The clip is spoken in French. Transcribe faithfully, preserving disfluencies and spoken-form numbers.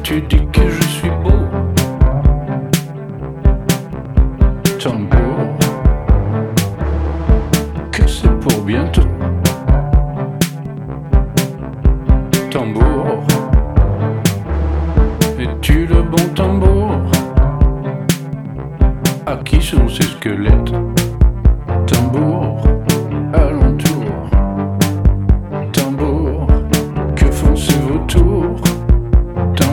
tu dis que je suis beau. Tant beau que c'est pour bientôt.